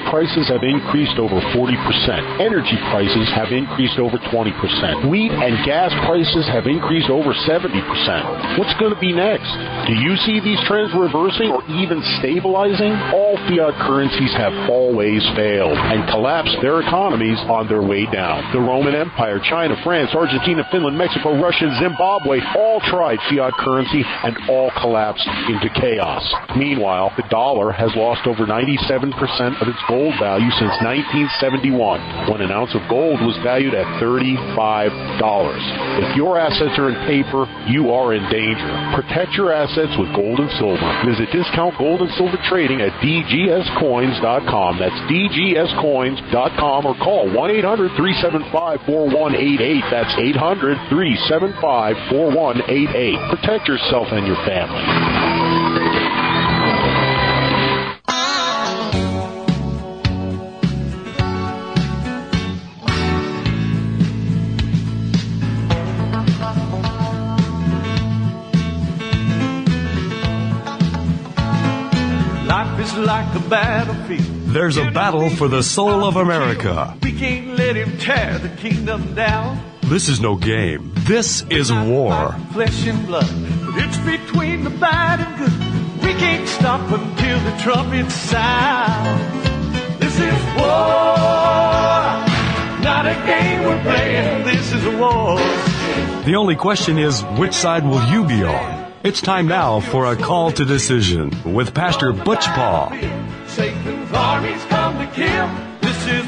prices have increased over 40%. Energy prices have increased over 20%. Wheat and gas prices have increased over 70%. What's going to be next? Do you see these trends reversing or even stabilizing? All fiat currencies have always failed and collapsed their economies on their way down. The Roman Empire, China, France, Argentina, Finland, Mexico, Russia, Zimbabwe all tried fiat currency and all collapsed into chaos. Meanwhile, the dollar has lost over 97% of its gold value since 1971, when an ounce of gold was valued at $35. If your assets are in paper, you are in danger. Protect your assets with gold and silver. Visit Discount Gold and Silver Trading at dgscoins.com. That's dgscoins.com, or call 1-800-375-4188. That's 800-375-4188. Protect yourself and your family. Life is like a battlefield. There's a battle for the soul of America. We can't let him tear the kingdom down. This is no game. This is war. Flesh and blood. It's between the bad and good. We can't stop until the trumpet sounds. This is war. Not a game we're playing. This is a war. The only question is, which side will you be on? It's time now for a call to decision with Pastor Butch Paul. Satan's armies come to kill. This is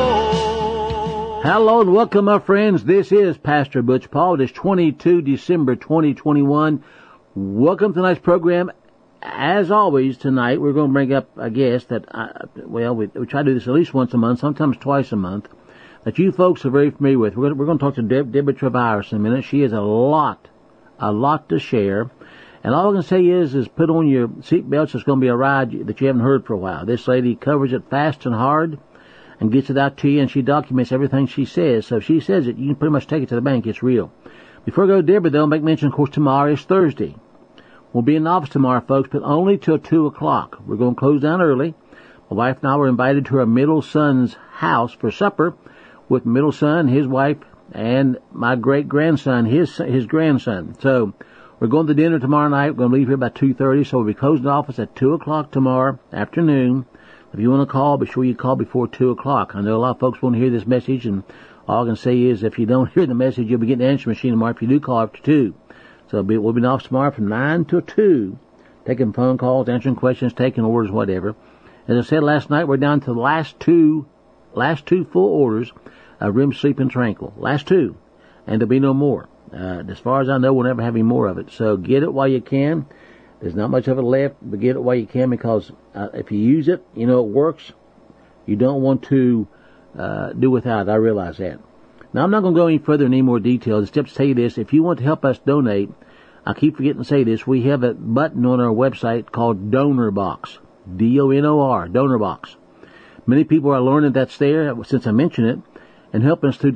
war. Hello and welcome, my friends. This is Pastor Butch Paul. It is 22 December 2021. Welcome to tonight's program. As always, tonight we're going to bring up a guest that, we try to do this at least once a month, sometimes twice a month, that you folks are very familiar with. We're going to talk to Deborah Travaris in a minute. She has a lot to share. And all I can say is put on your seatbelts. It's going to be a ride that you haven't heard for a while. This lady covers it fast and hard and gets it out to you, and she documents everything she says. So if she says it, you can pretty much take it to the bank. It's real. Before I go to Deborah, though, I'll make mention, of course, tomorrow is Thursday. We'll be in the office tomorrow, folks, but only till 2 o'clock. We're going to close down early. My wife and I were invited to our middle son's house for supper with middle son, his wife, and my great-grandson, his grandson. So we're going to dinner tomorrow night. We're going to leave here about 2:30, so we'll be closing the office at 2 o'clock tomorrow afternoon. If you want to call, be sure you call before 2 o'clock. I know a lot of folks want to hear this message, and all I can say is if you don't hear the message, you'll be getting the answer machine tomorrow if you do call after 2. So we'll be in the office tomorrow from 9 till 2, taking phone calls, answering questions, taking orders, whatever. As I said last night, we're down to the last two full orders of REM Sleep and Tranquil. Last two. And there'll be no more. As far as I know, we'll never have any more of it. So get it while you can. There's not much of it left, but get it while you can, because if you use it, you know it works. You don't want to do without it. I realize that. Now, I'm not going to go any further in any more details, except to tell you this. If you want to help us donate, I keep forgetting to say this, we have a button on our website called Donor Box. DONOR, Donor Box. Many people are learning that's there since I mentioned it, and helping us through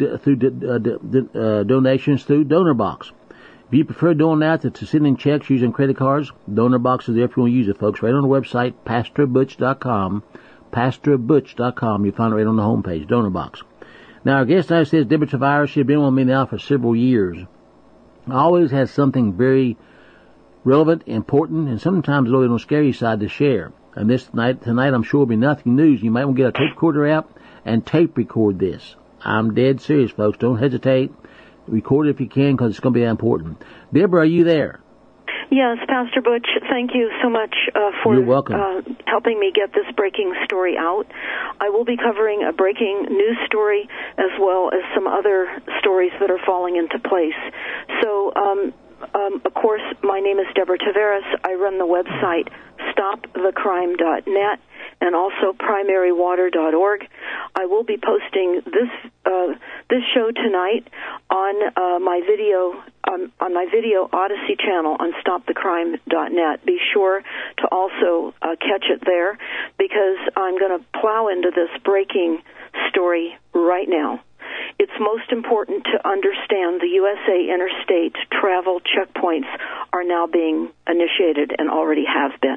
donations through Donor Box. If you prefer doing that to sending checks using credit cards, Donor Box is there if you want to use it, folks. Right on the website, PastorButch.com. PastorButch.com. You'll find it right on the homepage, Donor Box. Now, our guest tonight says Deborah Travaris. She's been with me now for several years. Always has something very relevant, important, and sometimes a little on the scary side to share. And tonight I'm sure will be nothing news. You might want to get a tape recorder out and tape record this. I'm dead serious, folks. Don't hesitate. Record it if you can, because it's going to be important. Deborah, are you there? Yes, Pastor Butch, thank you so much for You're welcome. Helping me get this breaking story out. I will be covering a breaking news story as well as some other stories that are falling into place. So, of course, my name is Deborah Travaris. I run the website stopthecrime.net and also primarywater.org. I will be posting this show tonight on my video Odyssey channel on stopthecrime.net. Be sure to also catch it there, because I'm going to plow into this breaking story right now. It's most important to understand the USA interstate travel checkpoints are now being initiated and already have been.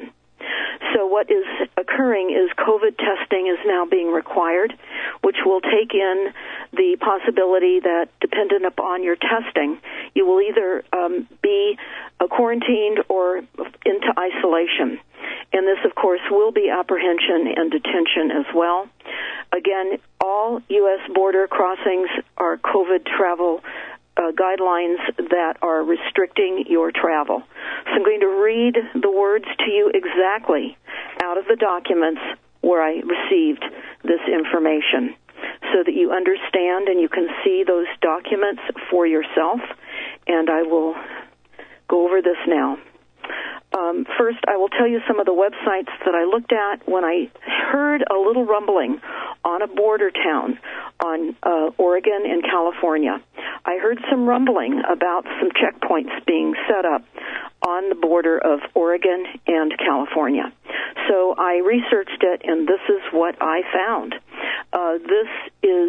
So what is occurring is COVID testing is now being required, which will take in the possibility that, dependent upon your testing, you will either be quarantined or into isolation. And this, of course, will be apprehension and detention as well. Again, all U.S. border crossings are COVID travel guidelines that are restricting your travel. So I'm going to read the words to you exactly out of the documents where I received this information so that you understand and you can see those documents for yourself. And I will go over this now. First, I will tell you some of the websites that I looked at when I heard a little rumbling on a border town on Oregon and California. I heard some rumbling about some checkpoints being set up on the border of Oregon and California. So I researched it, and this is what I found. This is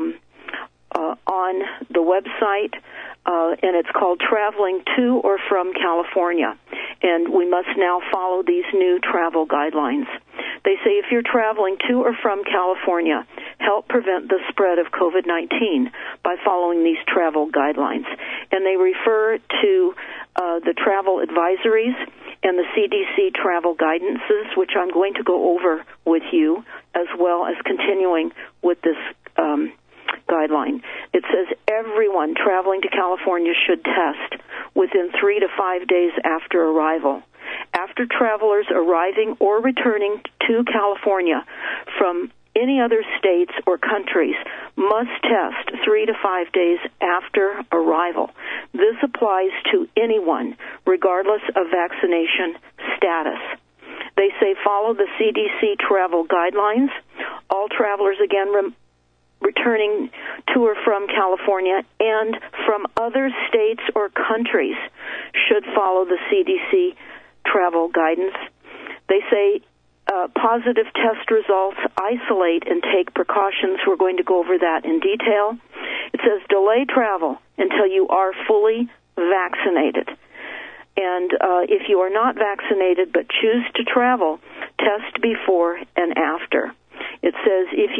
on the website, and it's called Traveling to or from California. And we must now follow these new travel guidelines. They say if you're traveling to or from California, help prevent the spread of COVID-19 by following these travel guidelines. And they refer to the travel advisories and the CDC travel guidances, which I'm going to go over with you, as well as continuing with this guideline. It says everyone traveling to California should test within 3 to 5 days after arrival. After travelers arriving or returning to California from any other states or countries must test 3 to 5 days after arrival. This applies to anyone, regardless of vaccination status. They say follow the CDC travel guidelines. All travelers, again, returning to or from California and from other states or countries should follow the CDC travel guidance. They say positive test results, isolate and take precautions. We're going to go over that in detail. It says delay travel until you are fully vaccinated. And if you are not vaccinated but choose to travel, test before and after. It says if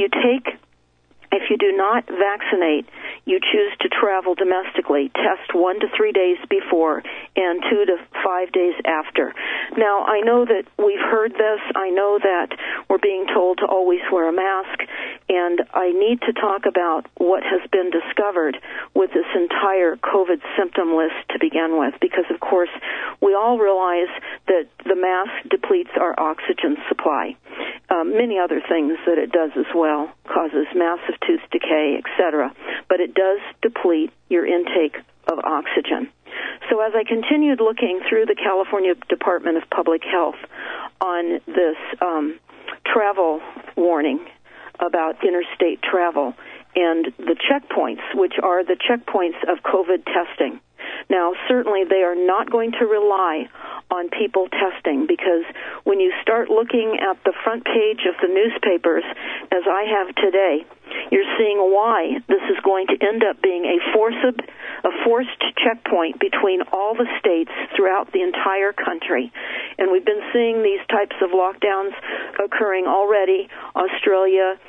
you do not vaccinate, you choose to travel domestically, test 1 to 3 days before and 2 to 5 days after. Now, I know that we've heard this. I know that we're being told to always wear a mask, and I need to talk about what has been discovered with this entire COVID symptom list to begin with, because, of course, we all realize that the mask depletes our oxygen supply. Many other things that it does as well, causes massive tooth decay, etc., but it does deplete your intake of oxygen. So as I continued looking through the California Department of Public Health on this travel warning about interstate travel and the checkpoints, which are the checkpoints of COVID testing. Now, certainly they are not going to rely on people testing, because when you start looking at the front page of the newspapers, as I have today, you're seeing why this is going to end up being a forced checkpoint between all the states throughout the entire country. And we've been seeing these types of lockdowns occurring already. Australia,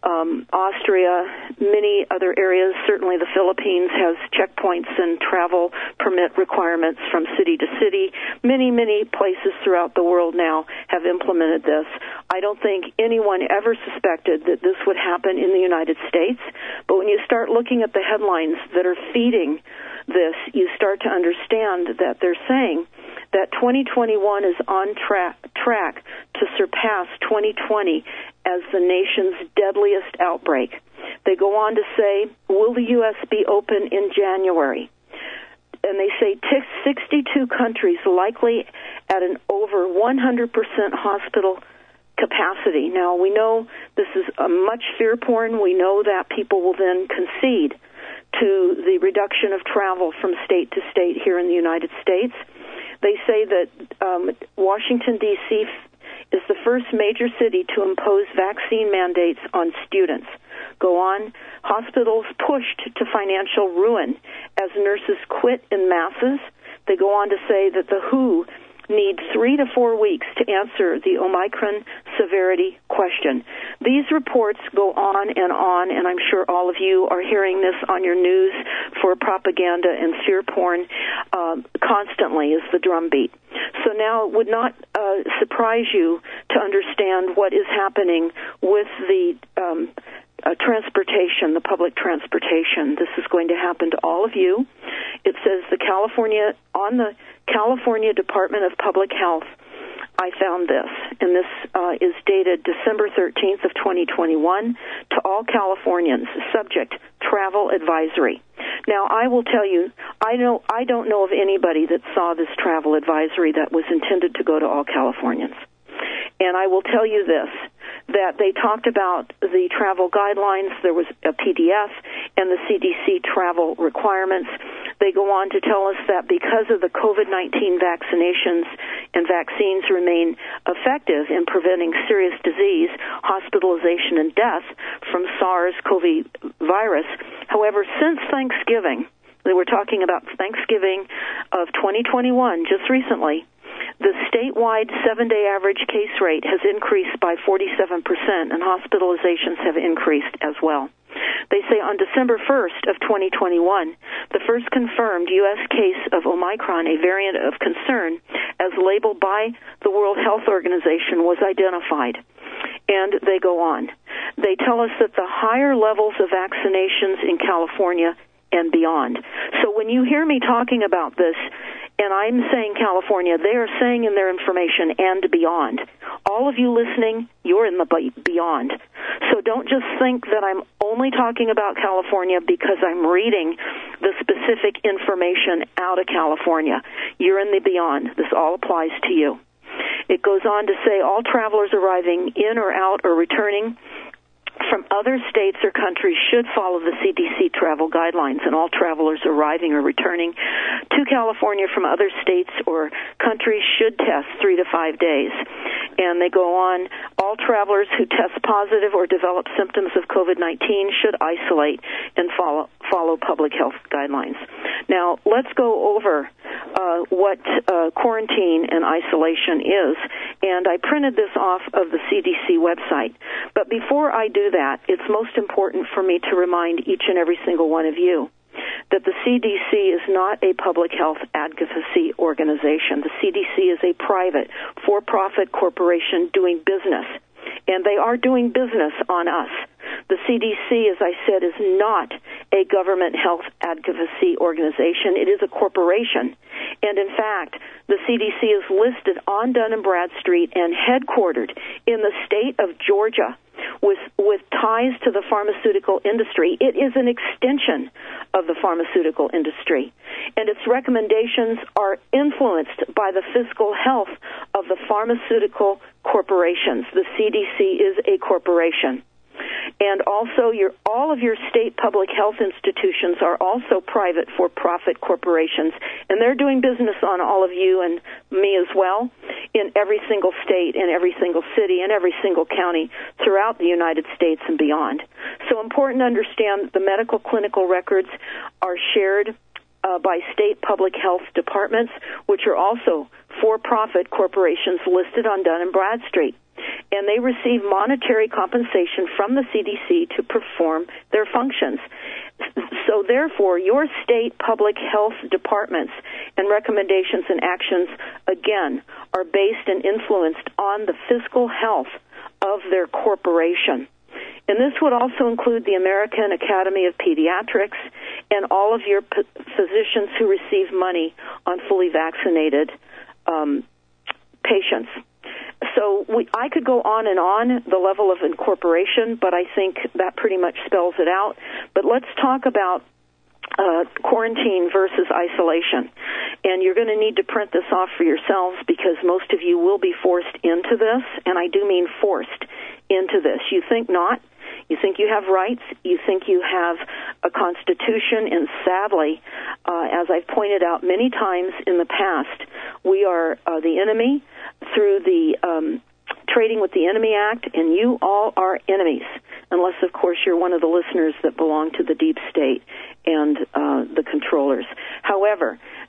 Austria, many other areas, certainly the Philippines has checkpoints and travel permit requirements from city to city. Many places throughout the world now have implemented this. I don't think anyone ever suspected that this would happen in the United States, but when you start looking at the headlines that are feeding this, you start to understand that they're saying that 2021 is on track to surpass 2020 as the nation's deadliest outbreak. They go on to say, will the U.S. be open in January? And they say 62 countries likely at an over 100% hospital capacity. Now, we know this is a much fear porn. We know that people will then concede to the reduction of travel from state to state here in the United States. They say that Washington, D.C. is the first major city to impose vaccine mandates on students. Go on, hospitals pushed to financial ruin as nurses quit in masses. They go on to say that the WHO need 3 to 4 weeks to answer the Omicron severity question. These reports go on, and I'm sure all of you are hearing this on your news for propaganda and fear porn constantly is the drumbeat. So now it would not surprise you to understand what is happening with the transportation, the public transportation. This is going to happen to all of you. It says the California Department of Public Health. I found this, and this is dated December 13th of 2021 to all Californians. Subject, travel advisory. Now, I will tell you, I don't know of anybody that saw this travel advisory that was intended to go to all Californians. And I will tell you this, that they talked about the travel guidelines. There was a PDF and the CDC travel requirements. They go on to tell us that because of the COVID-19 vaccinations and vaccines remain effective in preventing serious disease, hospitalization, and death from SARS-CoV virus. However, since Thanksgiving, they were talking about Thanksgiving of 2021, just recently, the statewide 7-day average case rate has increased by 47%, and hospitalizations have increased as well. They say on December 1st of 2021, the first confirmed U.S. case of Omicron, a variant of concern, as labeled by the World Health Organization, was identified. And they go on. They tell us that the higher levels of vaccinations in California and beyond. So when you hear me talking about this, and I'm saying California, they are saying in their information and beyond. All of you listening, you're in the beyond. So don't just think that I'm only talking about California because I'm reading the specific information out of California. You're in the beyond. This all applies to you. It goes on to say all travelers arriving in or out or returning from other states or countries should follow the CDC travel guidelines, and all travelers arriving or returning to California from other states or countries should test 3 to 5 days. And they go on, all travelers who test positive or develop symptoms of COVID-19 should isolate and follow public health guidelines. Now, let's go over what quarantine and isolation is, and I printed this off of the CDC website. But before I do that, it's most important for me to remind each and every single one of you that the CDC is not a public health advocacy organization. The CDC is a private, for-profit corporation doing business, and they are doing business on us. The CDC, as I said, is not a government health advocacy organization. It is a corporation. And in fact, the CDC is listed on Dun & Bradstreet and headquartered in the state of Georgia with ties to the pharmaceutical industry. It is an extension of the pharmaceutical industry. And its recommendations are influenced by the fiscal health of the pharmaceutical corporations. The CDC is a corporation. And also, all of your state public health institutions are also private for-profit corporations, and they're doing business on all of you and me as well in every single state, in every single city, in every single county throughout the United States and beyond. So important to understand that the medical clinical records are shared by state public health departments, which are also for-profit corporations listed on Dun & Bradstreet. And they receive monetary compensation from the CDC to perform their functions. So therefore, your state public health departments and recommendations and actions, again, are based and influenced on the fiscal health of their corporation. And this would also include the American Academy of Pediatrics and all of your physicians who receive money on fully vaccinated patients. So I could go on and on the level of incorporation, but I think that pretty much spells it out. But let's talk about quarantine versus isolation. And you're going to need to print this off for yourselves because most of you will be forced into this, and I do mean forced into this. You think not. You think you have rights. You think you have a constitution, and sadly, as I've pointed out many times in the past, we are the enemy through the Trading with the Enemy Act, and you all are enemies, unless, of course, you're one of the listeners that belong to the deep state and the controllers. However,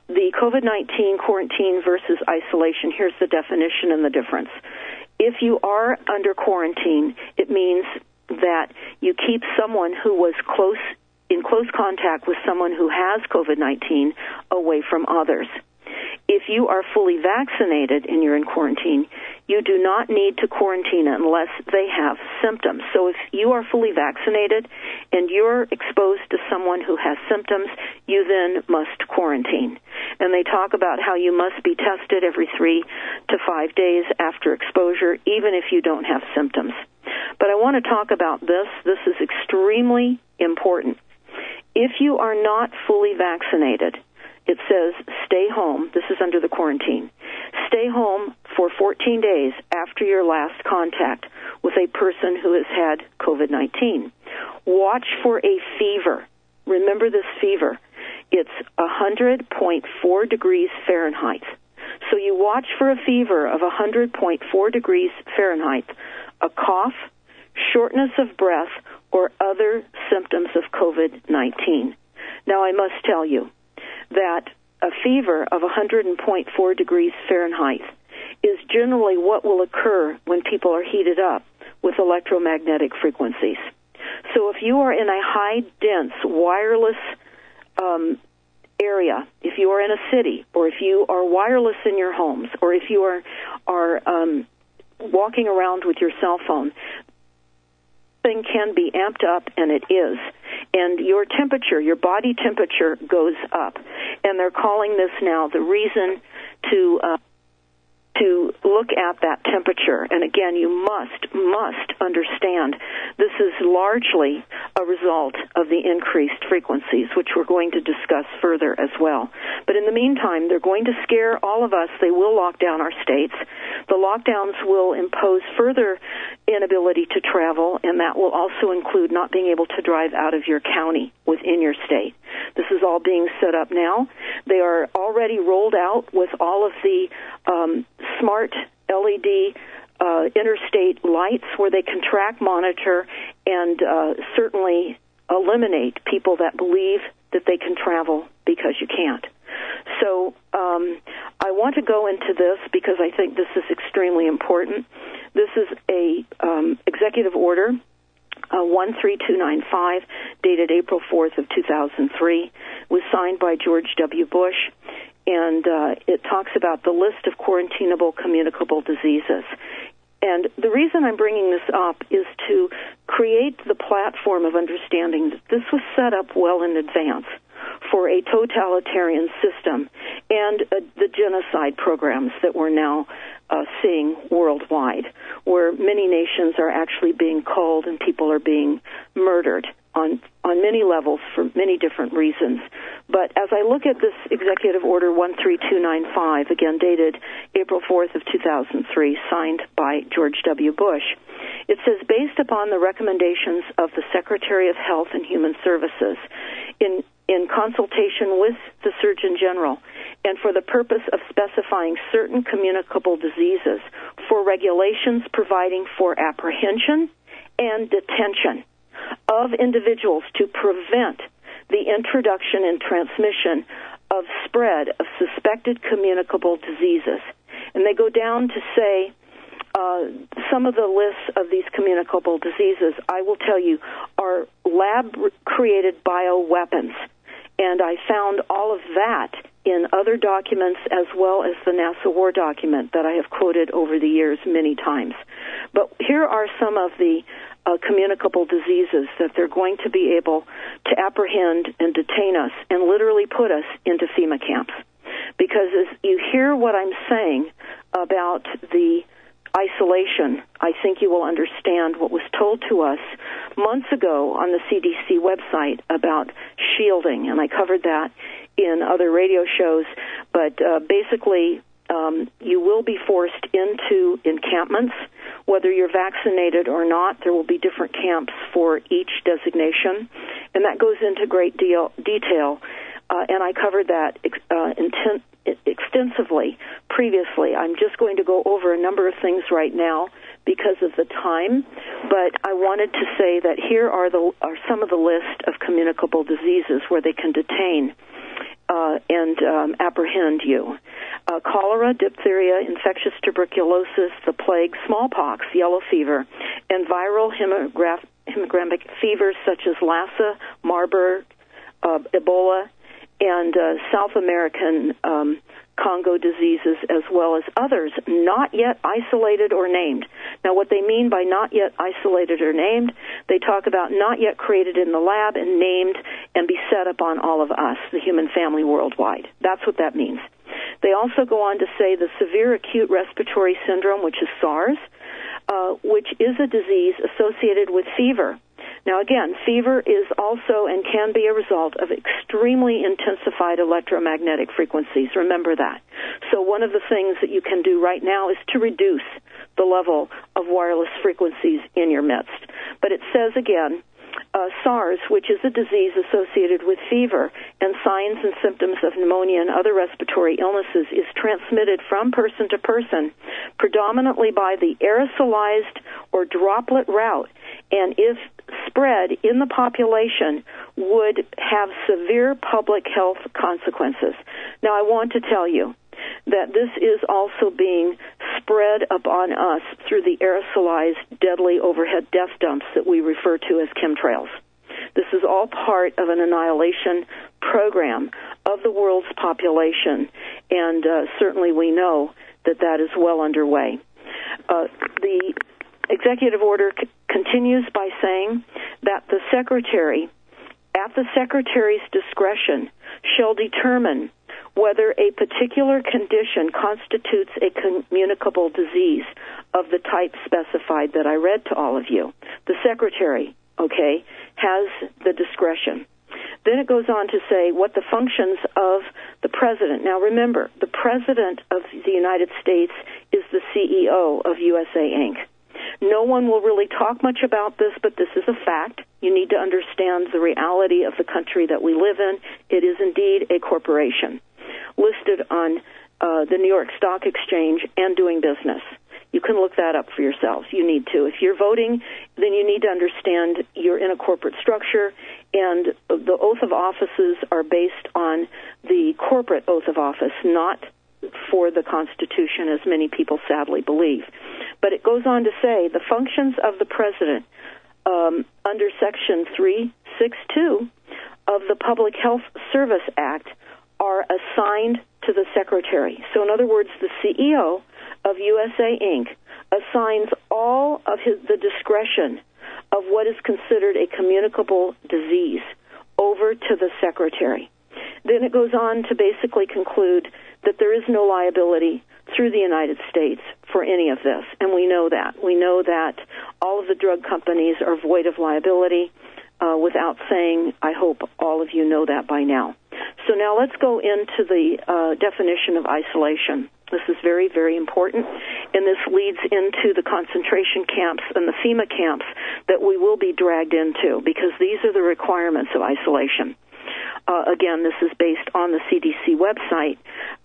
the COVID-19 quarantine versus isolation, here's the definition and the difference. If you are under quarantine, it means that you keep someone who was in close contact with someone who has COVID-19 away from others. If you are fully vaccinated and you're in quarantine, you do not need to quarantine unless they have symptoms. So if you are fully vaccinated and you're exposed to someone who has symptoms, you then must quarantine. And they talk about how you must be tested every 3 to 5 days after exposure, even if you don't have symptoms. But I want to talk about this. This is extremely important. If you are not fully vaccinated, it says stay home. This is under the quarantine. Stay home for 14 days after your last contact with a person who has had COVID-19. Watch for a fever. Remember this fever. It's 100.4 degrees Fahrenheit. So you watch for a fever of 100.4 degrees Fahrenheit, a cough, shortness of breath, or other symptoms of COVID-19. Now, I must tell you that a fever of 100.4 degrees Fahrenheit is generally what will occur when people are heated up with electromagnetic frequencies. So if you are in a high, dense, wireless area, if you are in a city, or if you are wireless in your homes, or if you are walking around with your cell phone, thing can be amped up, and it is. And your temperature, your body temperature goes up. And they're calling this now the reason to look at that temperature. And again, you must understand this is largely a result of the increased frequencies, which we're going to discuss further as well. But in the meantime, they're going to scare all of us. They will lock down our states. The lockdowns will impose further inability to travel, and that will also include not being able to drive out of your county within your state. This is all being set up now. They are already rolled out with all of the smart LED interstate lights where they can track, monitor, and certainly eliminate people that believe that they can travel because you can't. So I want to go into this because I think this is extremely important. This is a executive order, 13295, dated April 4th of 2003, was signed by George W. Bush, and it talks about the list of quarantinable communicable diseases. And the reason I'm bringing this up is to create the platform of understanding that this was set up well in advance for a totalitarian system and the genocide programs that we're now seeing worldwide, where many nations are actually being culled and people are being murdered on many levels for many different reasons. But as I look at this Executive Order 13295, again dated April 4th of 2003, signed by George W. Bush, it says, based upon the recommendations of the Secretary of Health and Human Services, in consultation with the Surgeon General, and for the purpose of specifying certain communicable diseases for regulations providing for apprehension and detention of individuals to prevent the introduction and transmission of spread of suspected communicable diseases. And they go down to say some of the lists of these communicable diseases, I will tell you, are lab-created bioweapons. And I found all of that in other documents as well as the NASA War document that I have quoted over the years many times. But here are some of the communicable diseases that they're going to be able to apprehend and detain us and literally put us into FEMA camps. Because as you hear what I'm saying about the isolation, I think you will understand what was told to us months ago on the CDC website about shielding, and I covered that in other radio shows. But basically, you will be forced into encampments, whether you're vaccinated or not. There will be different camps for each designation, and that goes into great detail. And I covered that extensively previously. I'm just going to go over a number of things right now because of the time, but I wanted to say that here are some of the list of communicable diseases where they can detain and apprehend you. Cholera, diphtheria, infectious tuberculosis, the plague, smallpox, yellow fever, and viral hemorrhagic fevers such as Lassa, Marburg, Ebola, and South American Congo diseases, as well as others not yet isolated or named. Now, what they mean by not yet isolated or named, they talk about not yet created in the lab and named and be set up on all of us, the human family worldwide. That's what that means. They also go on to say the severe acute respiratory syndrome, which is SARS, which is a disease associated with fever. Now, again, fever is also and can be a result of extremely intensified electromagnetic frequencies. Remember that. So one of the things that you can do right now is to reduce the level of wireless frequencies in your midst. But it says, again, SARS, which is a disease associated with fever and signs and symptoms of pneumonia and other respiratory illnesses, is transmitted from person to person, predominantly by the aerosolized or droplet route, and if spread in the population would have severe public health consequences. Now, I want to tell you that this is also being spread upon us through the aerosolized deadly overhead death dumps that we refer to as chemtrails. This is all part of an annihilation program of the world's population, and certainly we know that that is well underway. The executive order continues by saying that the Secretary, at the Secretary's discretion, shall determine whether a particular condition constitutes a communicable disease of the type specified that I read to all of you. The Secretary, has the discretion. Then it goes on to say what the functions of the President. Now remember, the President of the United States is the CEO of USA Inc. No one will really talk much about this, but this is a fact. You need to understand the reality of the country that we live in. It is indeed a corporation listed on the New York Stock Exchange and doing business. You can look that up for yourselves. You need to. If you're voting, then you need to understand you're in a corporate structure, and the oath of offices are based on the corporate oath of office, not for the Constitution, as many people sadly believe. But it goes on to say the functions of the President under Section 362 of the Public Health Service Act are assigned to the Secretary. So in other words, the CEO of USA Inc. assigns all of the discretion of what is considered a communicable disease over to the Secretary. Then it goes on to basically conclude that there is no liability through the United States for any of this, and we know that. We know that all of the drug companies are void of liability. Without saying, I hope all of you know that by now. So now let's go into the definition of isolation. This is very, very important, and this leads into the concentration camps and the FEMA camps that we will be dragged into, because these are the requirements of isolation. Again, this is based on the CDC website,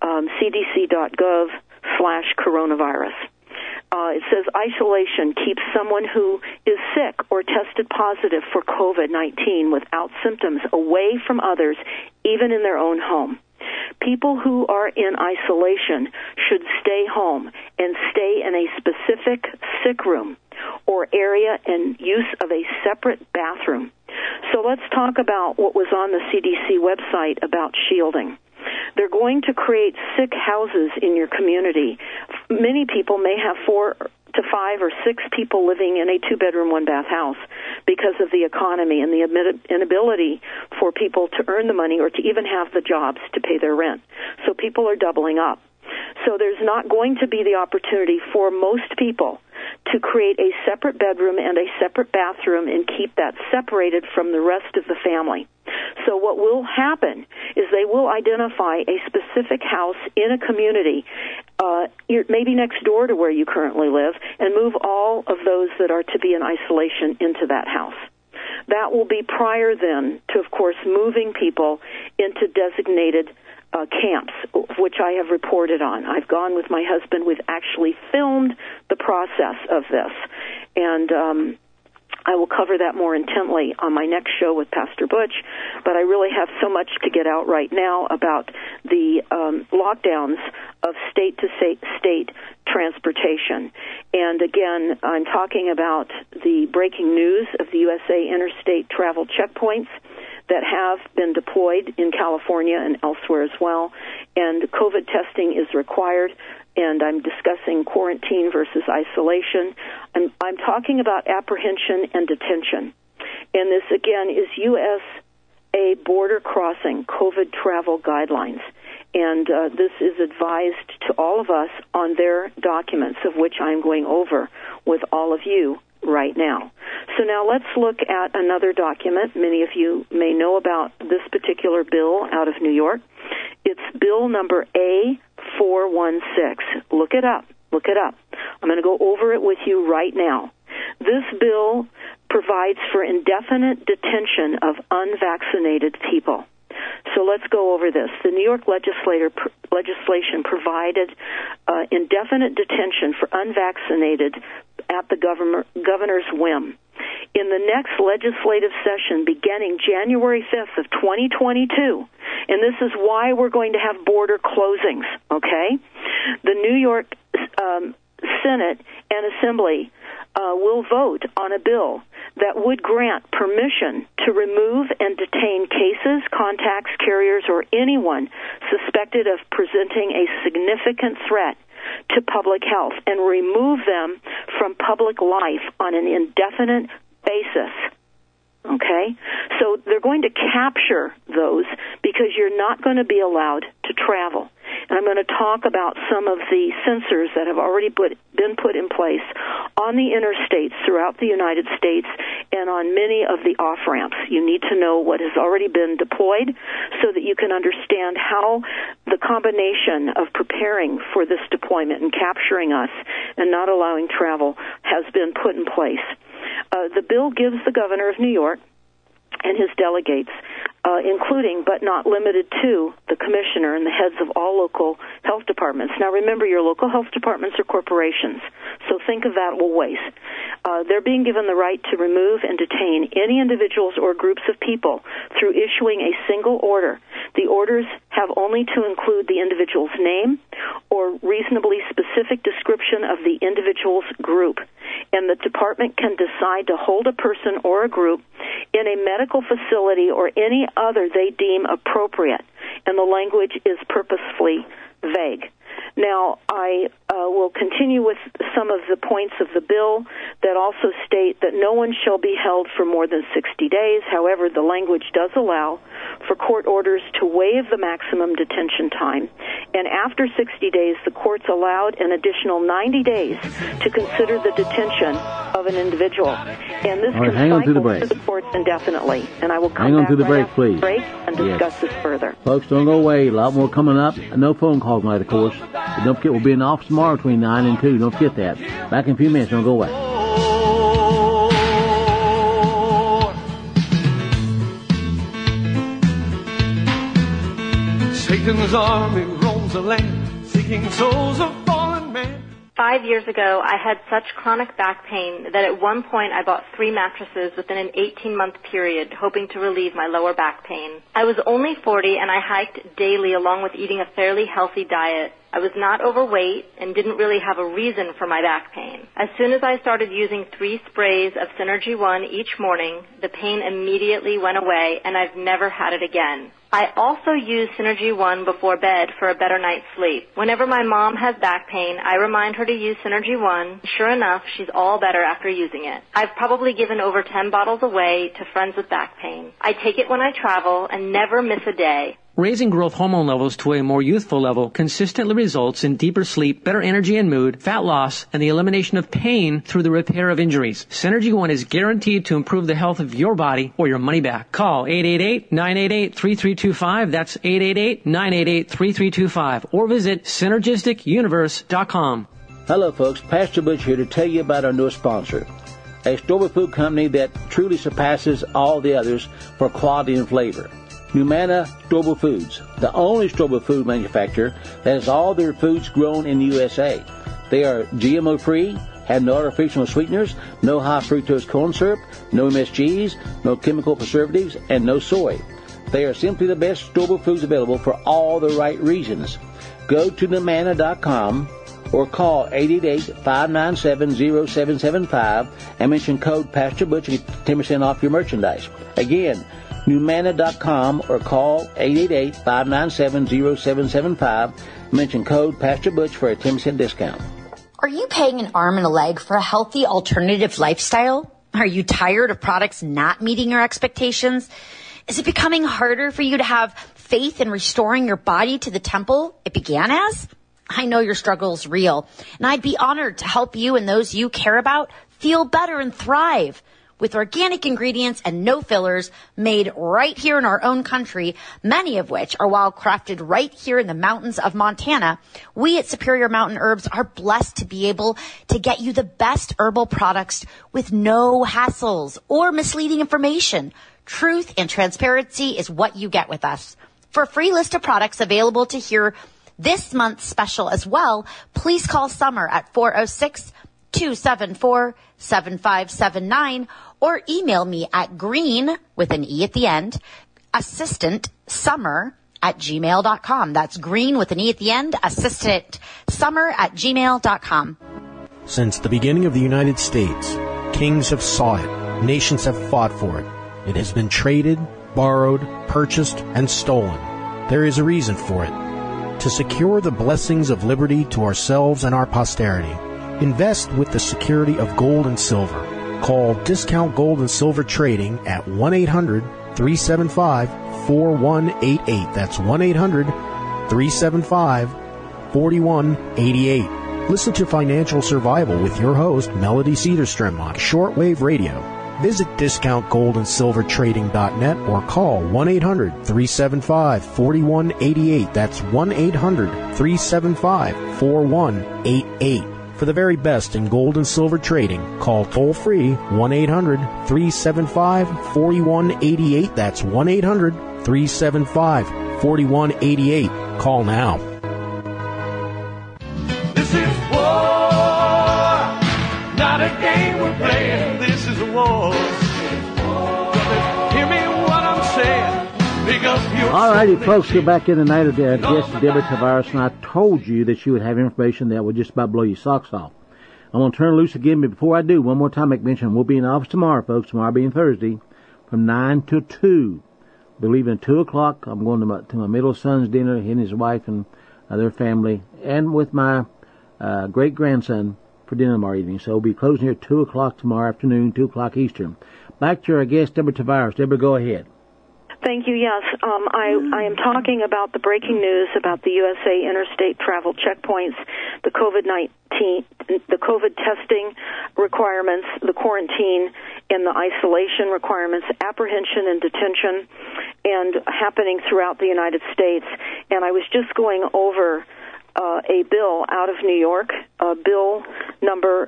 cdc.gov/coronavirus. It says isolation keeps someone who is sick or tested positive for COVID-19 without symptoms away from others, even in their own home. People who are in isolation should stay home and stay in a specific sick room or area and use of a separate bathroom. So let's talk about what was on the CDC website about shielding. They're going to create sick houses in your community. Many people may have 4 to 5 or 6 people living in a 2-bedroom, 1-bath house because of the economy and the inability for people to earn the money or to even have the jobs to pay their rent. So people are doubling up. So there's not going to be the opportunity for most people to create a separate bedroom and a separate bathroom and keep that separated from the rest of the family. So what will happen is they will identify a specific house in a community, maybe next door to where you currently live, and move all of those that are to be in isolation into that house. That will be prior then to, of course, moving people into designated camps, which I have reported on. I've gone with my husband. We've actually filmed the process of this. And I will cover that more intently on my next show with Pastor Butch, but I really have so much to get out right now about the lockdowns of state-to-state transportation. And again, I'm talking about the breaking news of the USA interstate travel checkpoints that have been deployed in California and elsewhere as well, and COVID testing is required. And I'm discussing quarantine versus isolation. I'm talking about apprehension and detention. And this, again, is USA border crossing COVID travel guidelines. And this is advised to all of us on their documents, of which I'm going over with all of you right now. So now let's look at another document. Many of you may know about this particular bill out of New York. It's bill number A416. Look it up. Look it up. I'm going to go over it with you right now. This bill provides for indefinite detention of unvaccinated people. So let's go over this. The New York legislation provided indefinite detention for unvaccinated at the governor's whim. In the next legislative session beginning January 5th of 2022, and this is why we're going to have border closings, okay? The New York Senate and Assembly will vote on a bill that would grant permission to remove and detain cases, contacts, carriers, or anyone suspected of presenting a significant threat to public health and remove them from public life on an indefinite basis. Okay? So they're going to capture those because you're not going to be allowed to travel. And I'm going to talk about some of the sensors that have already been put in place on the interstates throughout the United States and on many of the off-ramps. You need to know what has already been deployed so that you can understand how the combination of preparing for this deployment and capturing us and not allowing travel has been put in place. The bill gives the governor of New York and his delegates, including but not limited to the commissioner and the heads of all local health departments. Now remember, your local health departments are corporations, so think of that always. They're being given the right to remove and detain any individuals or groups of people through issuing a single order. The orders have only to include the individual's name or reasonably specific description of the individual's group. And the department can decide to hold a person or a group in a medical facility or any other they deem appropriate. And the language is purposefully vague. Now, I will continue with some of the points of the bill that also state that no one shall be held for more than 60 days. However, the language does allow for court orders to waive the maximum detention time. And after 60 days, the courts allowed an additional 90 days to consider the detention of an individual. And this can cycle to the courts indefinitely. And I will come back right after the break and discuss this further. Folks, don't go away. A lot more coming up. No phone calls tonight, of course. But don't forget, we'll be in the office tomorrow between 9 and 2. Don't forget that. Back in a few minutes. Don't go away. Satan's army roams the land, seeking souls of fallen men. 5 years ago, I had such chronic back pain that at one point I bought 3 mattresses within an 18-month period, hoping to relieve my lower back pain. I was only 40 and I hiked daily along with eating a fairly healthy diet. I was not overweight and didn't really have a reason for my back pain. As soon as I started using 3 sprays of Synergy One each morning, the pain immediately went away and I've never had it again. I also use Synergy One before bed for a better night's sleep. Whenever my mom has back pain, I remind her to use Synergy One. Sure enough, she's all better after using it. I've probably given over 10 bottles away to friends with back pain. I take it when I travel and never miss a day. Raising growth hormone levels to a more youthful level consistently results in deeper sleep, better energy and mood, fat loss, and the elimination of pain through the repair of injuries. Synergy One is guaranteed to improve the health of your body or your money back. Call 888-988-3325. That's 888-988-3325. Or visit synergisticuniverse.com. Hello, folks. Pastor Butch here to tell you about our newest sponsor, a store food company that truly surpasses all the others for quality and flavor. Numana Storable Foods, the only storable food manufacturer that has all their foods grown in the USA. They are GMO-free, have no artificial sweeteners, no high fructose corn syrup, no MSGs, no chemical preservatives, and no soy. They are simply the best store-bought foods available for all the right reasons. Go to Numanna.com or call 888-597-0775 and mention code Pastor Butch to get 10% off your merchandise. Again, Numanna.com or call 888-597-0775 and mention code Pastor Butch for a 10% discount. Are you paying an arm and a leg for a healthy alternative lifestyle? Are you tired of products not meeting your expectations? Is it becoming harder for you to have faith in restoring your body to the temple it began as? I know your struggle is real, and I'd be honored to help you and those you care about feel better and thrive. With organic ingredients and no fillers made right here in our own country, many of which are wild crafted right here in the mountains of Montana, we at Superior Mountain Herbs are blessed to be able to get you the best herbal products with no hassles or misleading information. Truth and transparency is what you get with us. For a free list of products available to hear this month's special as well, please call Summer at 406-274-7579 or email me at green, with an E at the end, assistantsummer@gmail.com. That's green with an E at the end, assistantsummer@gmail.com. Since the beginning of the United States, kings have sought it, nations have fought for it. It has been traded, borrowed, purchased, and stolen. There is a reason for it. To secure the blessings of liberty to ourselves and our posterity, invest with the security of gold and silver. Call Discount Gold and Silver Trading at 1-800-375-4188. That's 1-800-375-4188. Listen to Financial Survival with your host, Melody Cedarstrom, on shortwave radio. Visit DiscountGoldAndSilverTrading.net or call 1-800-375-4188. That's 1-800-375-4188. For the very best in gold and silver trading, call toll-free 1-800-375-4188. That's 1-800-375-4188. Call now. This is war, not a game we're playing. This is a war. Hear me what I'm saying. All righty, folks, we're back in tonight with our guest, Deborah Tavares, and I told you that she would have information that would just about blow your socks off. I'm going to turn loose again, but before I do, one more time, make mention, we'll be in the office tomorrow, folks, tomorrow being Thursday, from 9 to 2. We're leaving at 2 o'clock. I'm going to my middle son's dinner, he and his wife and their family, and with my great-grandson for dinner tomorrow evening. So we'll be closing here at 2 o'clock tomorrow afternoon, 2 o'clock Eastern. Back to our guest, Deborah Tavares. Deborah, go ahead. Thank you. Yes, I am talking about the breaking news about the USA interstate travel checkpoints, the COVID-19, the COVID testing requirements, the quarantine and the isolation requirements, apprehension and detention, and happening throughout the United States. And I was just going over a bill out of New York, bill number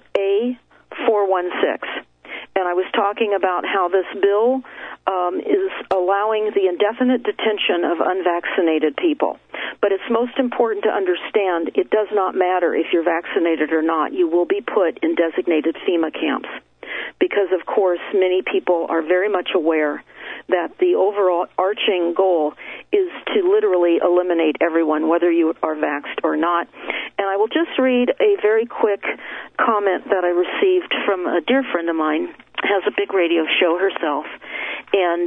A416. And I was talking about how this bill is allowing the indefinite detention of unvaccinated people. But it's most important to understand it does not matter if you're vaccinated or not. You will be put in designated FEMA camps because, of course, many people are very much aware that the overall arching goal is to literally eliminate everyone, whether you are vaxxed or not. And I will just read a very quick comment that I received from a dear friend of mine, has a big radio show herself, and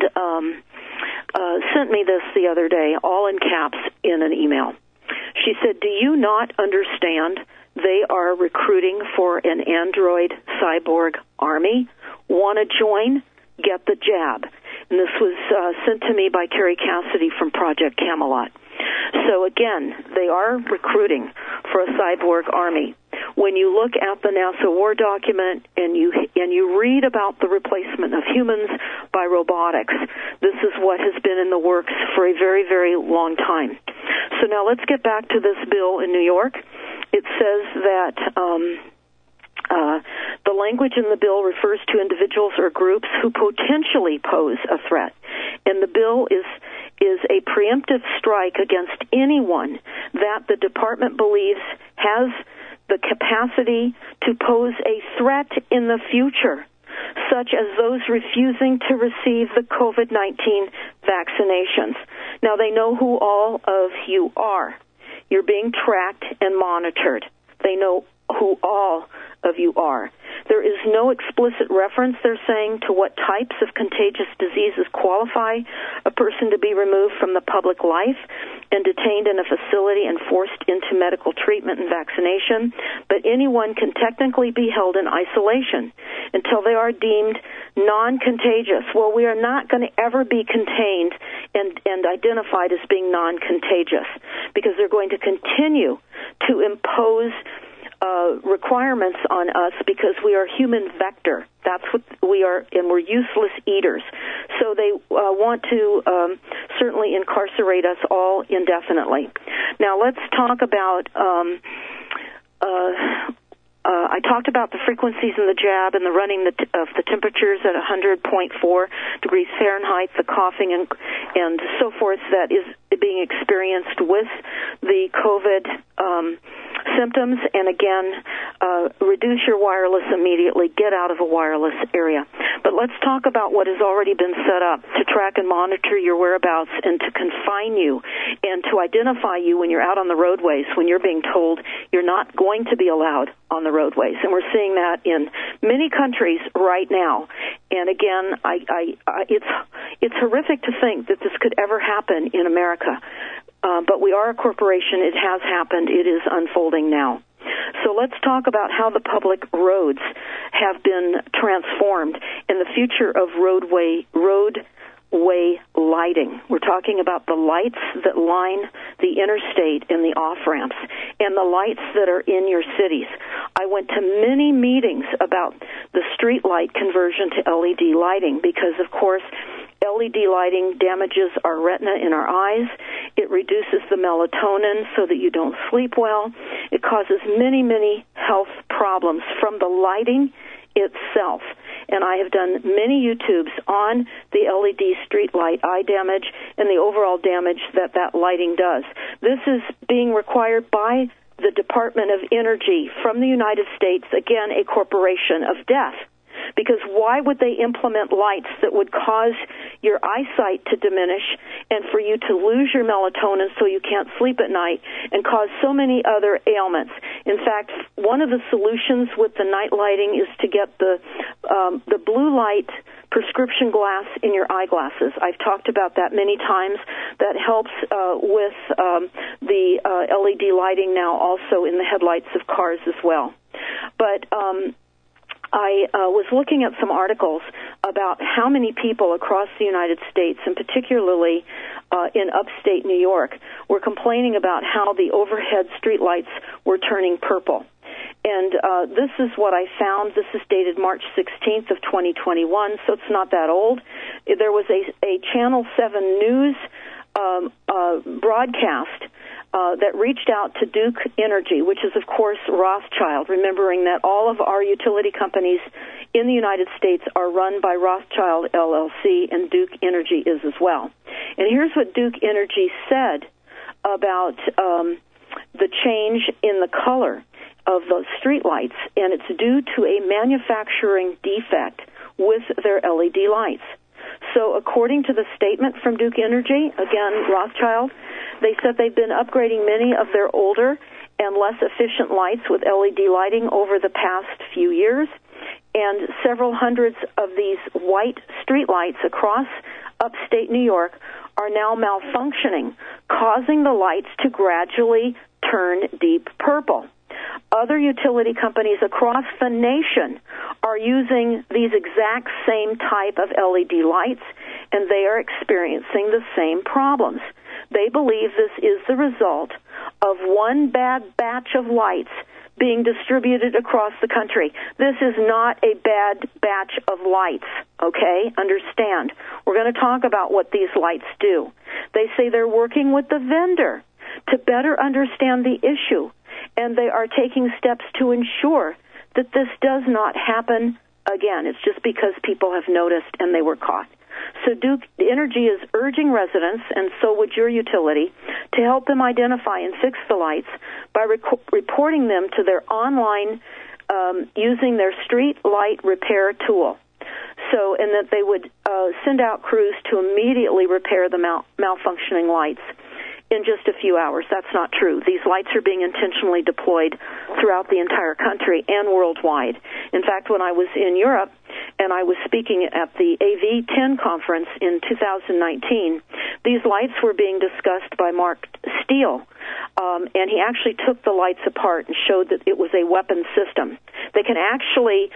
sent me this the other day, all in caps, in an email. She said, "Do you not understand they are recruiting for an android cyborg army? Want to join? Get the jab." And this was sent to me by Carrie Cassidy from Project Camelot. So again, they are recruiting for a cyborg army. When you look at the NASA War document and you read about the replacement of humans by robotics, this is what has been in the works for a very, very long time. So now let's get back to this bill in New York. It says that the language in the bill refers to individuals or groups who potentially pose a threat. And the bill is a preemptive strike against anyone that the department believes has the capacity to pose a threat in the future, such as those refusing to receive the COVID-19 vaccinations. Now, they know who all of you are. You're being tracked and monitored. They know who all of you are. There is no explicit reference, they're saying, to what types of contagious diseases qualify a person to be removed from the public life and detained in a facility and forced into medical treatment and vaccination, but anyone can technically be held in isolation until they are deemed non-contagious. Well, we are not going to ever be contained and identified as being non-contagious because they're going to continue to impose requirements on us because we are human vector. That's what we are, and we're useless eaters. So they want to certainly incarcerate us all indefinitely. Now let's talk about I talked about the frequencies in the jab and the running of the temperatures at 100.4 degrees Fahrenheit, the coughing and so forth that is being experienced with the COVID symptoms. And again, reduce your wireless immediately. Get out of a wireless area. But let's talk about what has already been set up to track and monitor your whereabouts and to confine you and to identify you when you're out on the roadways, when you're being told you're not going to be allowed on the roadways. And we're seeing that in many countries right now. And again, it's horrific to think that this could ever happen in America. But we are a corporation. It has happened. It is unfolding now. So let's talk about how the public roads have been transformed in the future of roadway lighting. We're talking about the lights that line the interstate and the off-ramps and the lights that are in your cities. I went to many meetings about the street light conversion to LED lighting because, of course, LED lighting damages our retina in our eyes. It reduces the melatonin so that you don't sleep well. It causes many, many health problems from the lighting itself. And I have done many YouTubes on the LED street light eye damage and the overall damage that lighting does. This is being required by the Department of Energy from the United States, again, a corporation of death. Because why would they implement lights that would cause your eyesight to diminish and for you to lose your melatonin so you can't sleep at night and cause so many other ailments? In fact, one of the solutions with the night lighting is to get the blue light prescription glass in your eyeglasses. I've talked about that many times. That helps with the LED lighting now also in the headlights of cars as well. But I was looking at some articles about how many people across the United States, and particularly in upstate New York, were complaining about how the overhead streetlights were turning purple. And this is what I found. This is dated March 16th of 2021, so it's not that old. There was a Channel 7 News broadcast that reached out to Duke Energy, which is, of course, Rothschild, remembering that all of our utility companies in the United States are run by Rothschild LLC, and Duke Energy is as well. And here's what Duke Energy said about the change in the color of those streetlights, and it's due to a manufacturing defect with their LED lights. So according to the statement from Duke Energy, again, Rothschild, they said they've been upgrading many of their older and less efficient lights with LED lighting over the past few years, and several hundreds of these white street lights across upstate New York are now malfunctioning, causing the lights to gradually turn deep purple. Other utility companies across the nation are using these exact same type of LED lights, and they are experiencing the same problems. They believe this is the result of one bad batch of lights being distributed across the country. This is not a bad batch of lights, okay? Understand. We're going to talk about what these lights do. They say they're working with the vendor to better understand the issue, and they are taking steps to ensure that this does not happen again. It's just because people have noticed and they were caught. So Duke Energy is urging residents, and so would your utility, to help them identify and fix the lights by reporting them to their online using their street light repair tool. So, and that they would send out crews to immediately repair the malfunctioning lights in just a few hours. That's not true. These lights are being intentionally deployed throughout the entire country and worldwide. In fact, when I was in Europe and I was speaking at the AV10 conference in 2019, these lights were being discussed by Mark Steele, and he actually took the lights apart and showed that it was a weapon system. They can actually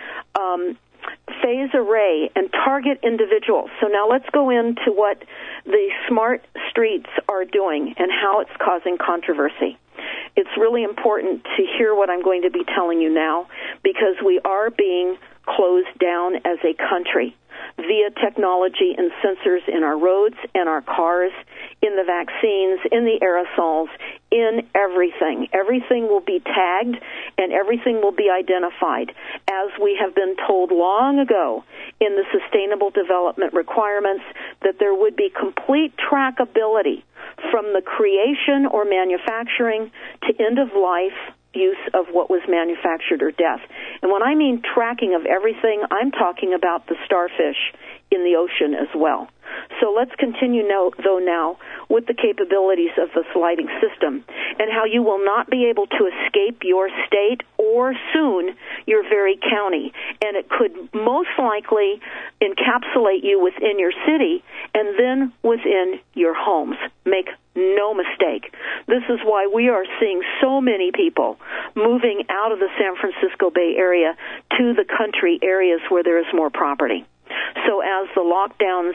phase array and target individuals. So now let's go into what the smart streets are doing and how it's causing controversy. It's really important to hear what I'm going to be telling you now, because we are being closed down as a country via technology and sensors in our roads and our cars, in the vaccines, in the aerosols, in everything. Everything will be tagged and everything will be identified, as we have been told long ago in the Sustainable Development Requirements, that there would be complete trackability from the creation or manufacturing to end of life use of what was manufactured or death. And when I mean tracking of everything, I'm talking about the starfish in the ocean as well. So let's continue now with the capabilities of this lighting system and how you will not be able to escape your state or soon your very county. And it could most likely encapsulate you within your city and then within your homes. Make no mistake. This is why we are seeing so many people moving out of the San Francisco Bay Area to the country areas where there is more property. So as the lockdowns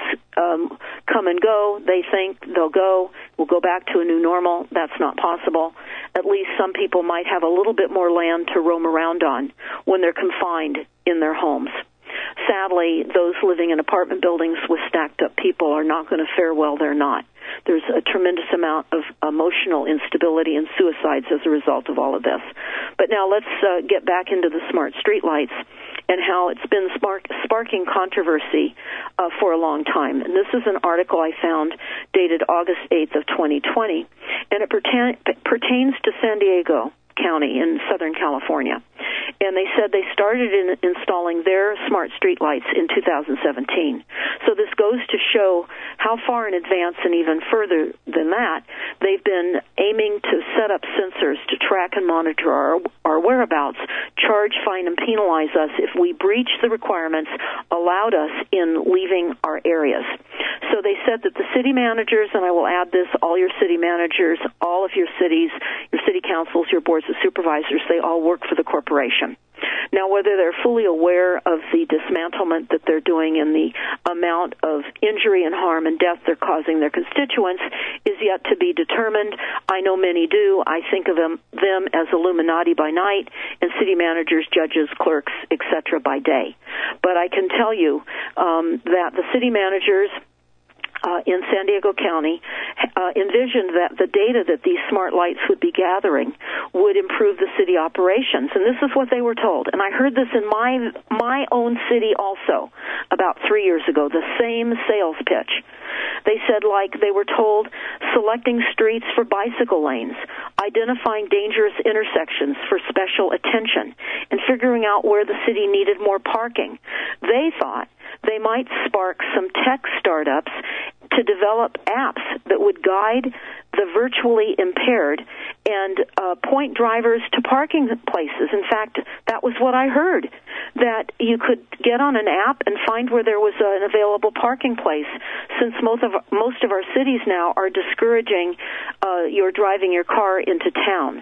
come and go, they think we'll go back to a new normal. That's not possible. At least some people might have a little bit more land to roam around on when they're confined in their homes. Sadly, those living in apartment buildings with stacked up people are not going to fare well. They're not. There's a tremendous amount of emotional instability and suicides as a result of all of this. But now let's get back into the smart streetlights and how it's been sparking controversy for a long time. And this is an article I found dated August 8th of 2020, and it pertains to San Diego County in Southern California. And they said they started installing their smart streetlights in 2017. So this goes to show how far in advance and even further than that, they've been aiming to set up sensors to track and monitor our whereabouts, charge, fine, and penalize us if we breach the requirements allowed us in leaving our areas. So they said that the city managers, and I will add this, all your city managers, all of your cities, your city councils, your boards of supervisors, they all work for the corporation. Now, whether they're fully aware of the dismantlement that they're doing and the amount of injury and harm and death they're causing their constituents is yet to be determined. I know many do. I think of them as Illuminati by night and city managers, judges, clerks, etc. by day. But I can tell you that the city managers in San Diego County envisioned that the data that these smart lights would be gathering would improve the city operations. And this is what they were told. And I heard this in my own city also about 3 years ago, the same sales pitch. They said, like, they were told selecting streets for bicycle lanes, identifying dangerous intersections for special attention, and figuring out where the city needed more parking. They thought they might spark some tech startups to develop apps that would guide the virtually impaired and point drivers to parking places. In fact, that was what I heard, that you could get on an app and find where there was an available parking place, since most of our cities now are discouraging your driving your car into town.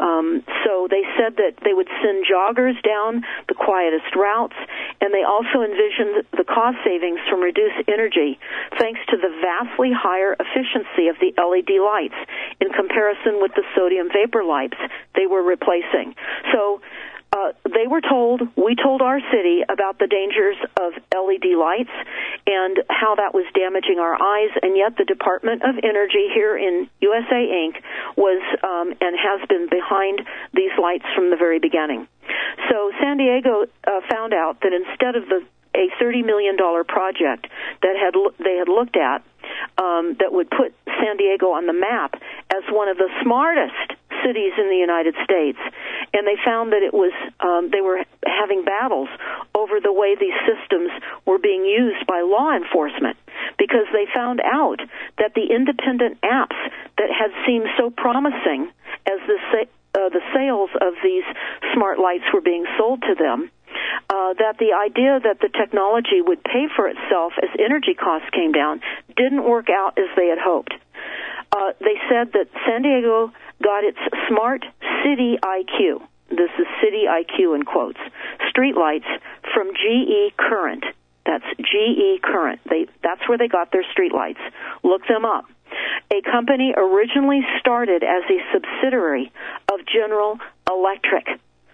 So they said that they would send joggers down the quietest routes, and they also envisioned the cost savings from reduced energy thanks to the vastly higher efficiency of the LED lights in comparison with the sodium vapor lights they were replacing. So they were told, we told our city about the dangers of LED lights and how that was damaging our eyes, and yet the Department of Energy here in USA Inc. was and has been behind these lights from the very beginning. So San Diego found out that instead of the a $30 million project that they had looked at that would put San Diego on the map as one of the smartest cities in the United States, and they found that it was they were having battles over the way these systems were being used by law enforcement, because they found out that the independent apps that had seemed so promising as the sales of these smart lights were being sold to them, that the idea that the technology would pay for itself as energy costs came down didn't work out as they had hoped. They said that San Diego got its smart city IQ. This is city IQ in quotes. Streetlights from GE Current. That's GE Current. That's where they got their streetlights. Look them up. A company originally started as a subsidiary of General Electric,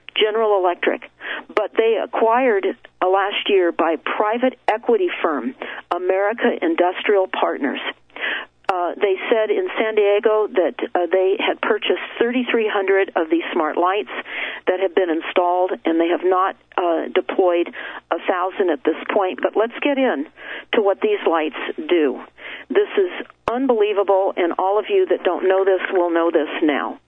but they acquired last year by private equity firm America Industrial Partners. They said in San Diego that they had purchased 3,300 of these smart lights that have been installed, and they have not deployed 1,000 at this point. But let's get in to what these lights do. This is unbelievable, and all of you that don't know this will know this now.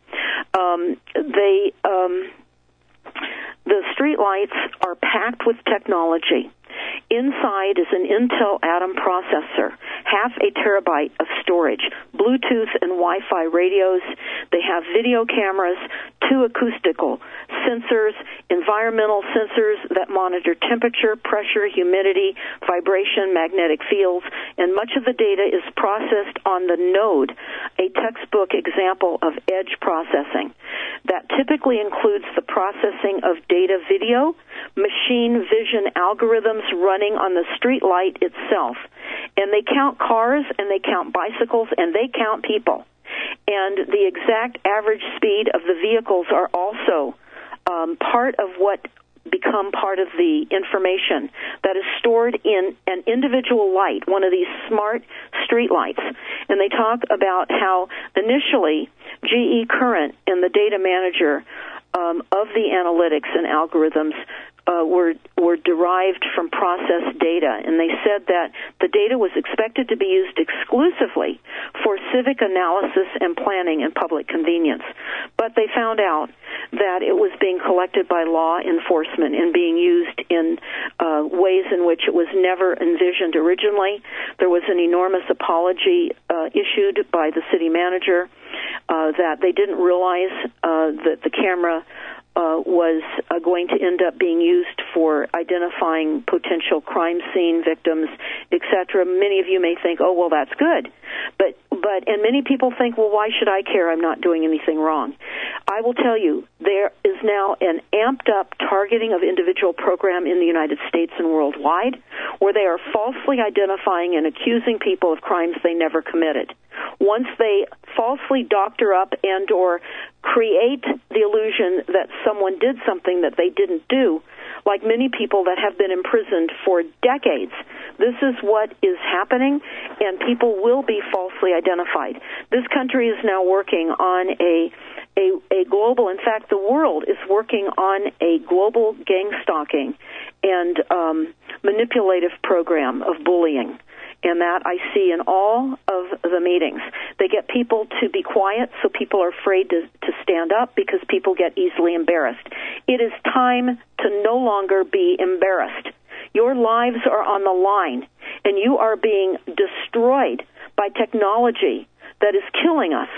The street lights are packed with technology. Inside is an Intel Atom processor, 0.5 terabyte of storage, Bluetooth and Wi-Fi radios. They have video cameras, 2 acoustical sensors, environmental sensors that monitor temperature, pressure, humidity, vibration, magnetic fields, and much of the data is processed on the node, a textbook example of edge processing. That typically includes the processing of data video, machine vision algorithms running on the street light itself. And they count cars, and they count bicycles, and they count people. And the exact average speed of the vehicles are also part of what become part of the information that is stored in an individual light, one of these smart street lights. And they talk about how initially GE Current and the data manager of the analytics and algorithms were derived from processed data, and they said that the data was expected to be used exclusively for civic analysis and planning and public convenience. But they found out that it was being collected by law enforcement and being used in ways in which it was never envisioned originally. There was an enormous apology issued by the city manager that they didn't realize that the camera was going to end up being used for identifying potential crime scene victims, etc. Many of you may think, oh, well, that's good. And many people think, well, why should I care? I'm not doing anything wrong. I will tell you, there is now an amped-up targeting of individual program in the United States and worldwide where they are falsely identifying and accusing people of crimes they never committed. Once they falsely doctor up and or create the illusion that someone did something that they didn't do, like many people that have been imprisoned for decades, this is what is happening, and people will be falsely identified. This country is now working on a global, in fact, the world is working on a global gang stalking and manipulative program of bullying. And that I see in all of the meetings. They get people to be quiet so people are afraid to stand up because people get easily embarrassed. It is time to no longer be embarrassed. Your lives are on the line, and you are being destroyed by technology that is killing us.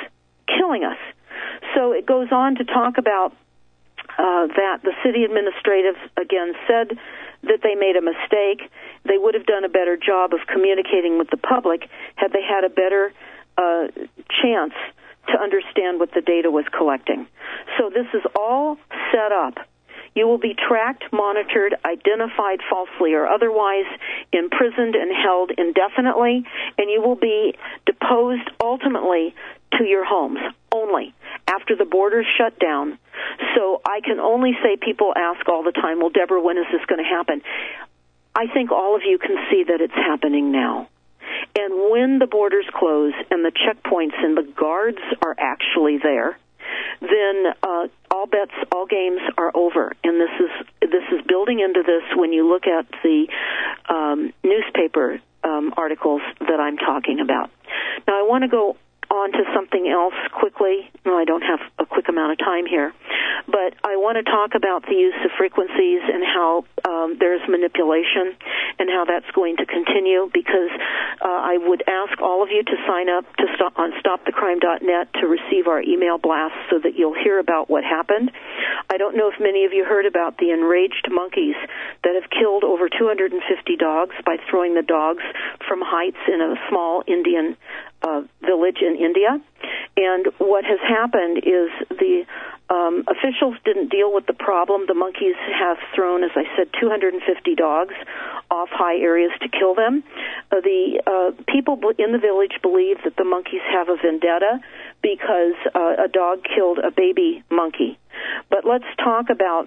So it goes on to talk about that the city administrative, again, said that they made a mistake. They would have done a better job of communicating with the public had they had a better chance to understand what the data was collecting. So this is all set up. You will be tracked, monitored, identified falsely or otherwise, imprisoned and held indefinitely, and you will be deposed ultimately to your homes only after the borders shut down. So I can only say, people ask all the time, well, Deborah, when is this going to happen? I think all of you can see that it's happening now. And when the borders close and the checkpoints and the guards are actually there, then all all bets, all games are over, and this is building into this when you look at the newspaper articles that I'm talking about. Now, I want to go on to something else quickly. No, I don't have a quick amount of time here, but I want to talk about the use of frequencies and how there's manipulation and how that's going to continue, because I would ask all of you to sign up to on stopthecrime.net to receive our email blasts so that you'll hear about what happened. I don't know if many of you heard about the enraged monkeys that have killed over 250 dogs by throwing the dogs from heights in a small Indian village in India. And what has happened is the officials didn't deal with the problem. The monkeys have thrown, as I said, 250 dogs off high areas to kill them. The people in the village believe that the monkeys have a vendetta because a dog killed a baby monkey. But let's talk about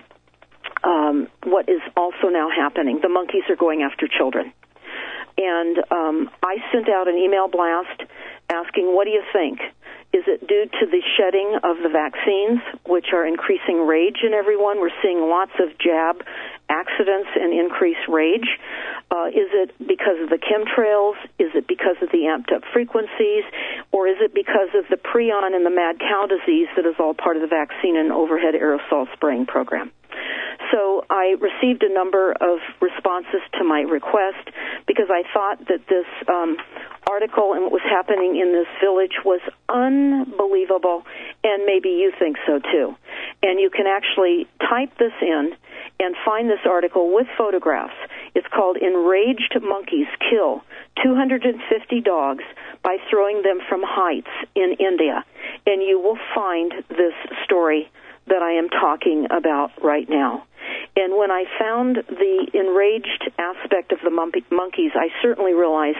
what is also now happening. The monkeys are going after children. And I sent out an email blast asking, what do you think? Is it due to the shedding of the vaccines, which are increasing rage in everyone? We're seeing lots of jab accidents and increased rage. Is it because of the chemtrails? Is it because of the amped-up frequencies? Or is it because of the prion and the mad cow disease that is all part of the vaccine and overhead aerosol spraying program? So I received a number of responses to my request because I thought that this article and what was happening in this village was unbelievable, and maybe you think so too. And you can actually type this in and find this article with photographs. It's called Enraged Monkeys Kill 250 Dogs by Throwing Them from Heights in India. And you will find this story that I am talking about right now. And when I found the enraged aspect of the monkeys, I certainly realized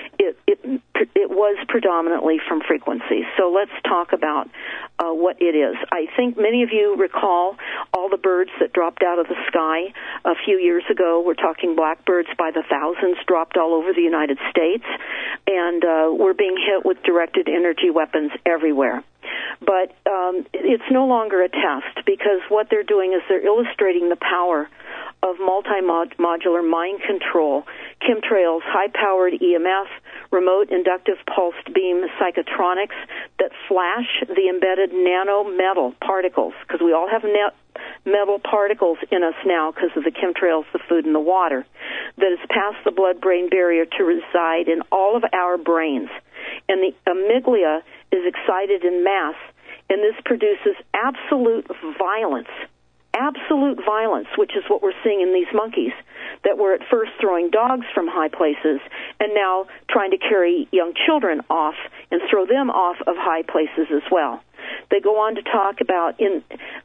it was predominantly from frequencies. So let's talk about what it is. I think many of you recall all the birds that dropped out of the sky a few years ago. We're talking blackbirds by the thousands dropped all over the United States, and we're being hit with directed energy weapons everywhere. But it's no longer a test, because what they're doing is they're illustrating the power of multi-modular mind control, chemtrails, high-powered EMF, remote inductive pulsed beam psychotronics that flash the embedded nano-metal particles, because we all have metal particles in us now because of the chemtrails, the food, and the water, that has passed the blood-brain barrier to reside in all of our brains. And the amygdala is excited in mass, and this produces absolute violence, which is what we're seeing in these monkeys that were at first throwing dogs from high places and now trying to carry young children off and throw them off of high places as well. They go on to talk about and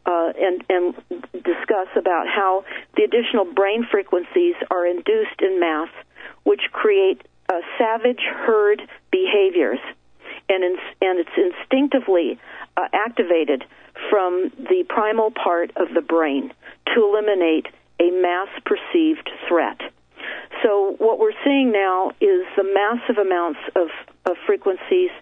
discuss about how the additional brain frequencies are induced in mass, which create savage herd behaviors, and it's instinctively activated from the primal part of the brain to eliminate a mass-perceived threat. So what we're seeing now is the massive amounts of frequencies